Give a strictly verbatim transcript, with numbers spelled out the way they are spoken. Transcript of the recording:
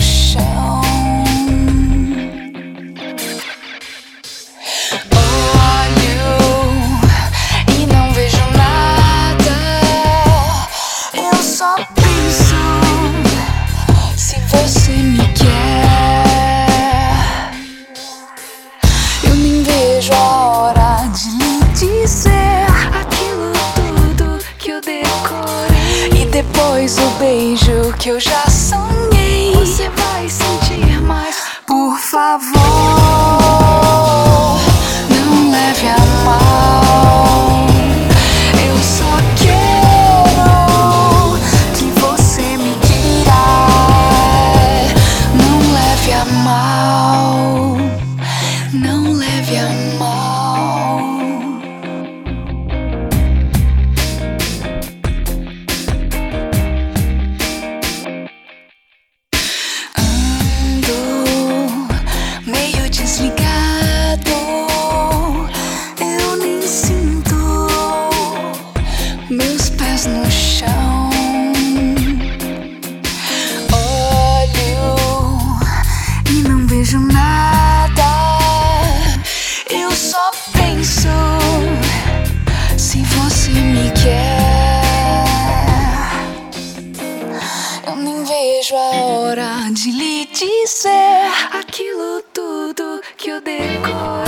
chão. Olho e não vejo nada. Eu só penso se você me quer. Eu nem vejo a hora de lhe dizer aquilo tudo que eu decorei. E depois o beijo que eu já sonhei. Você vai sentir mais. Por favor, não leve a mal. Eu só quero que você me queira. Não leve a mal. Não leve a mal. Ando meio desligado. Eu nem sinto meus pés no chão. Olho e não vejo nada. Eu só penso se você me quer. Eu nem vejo a hora de lhe dizer aquilo tudo que eu decorei.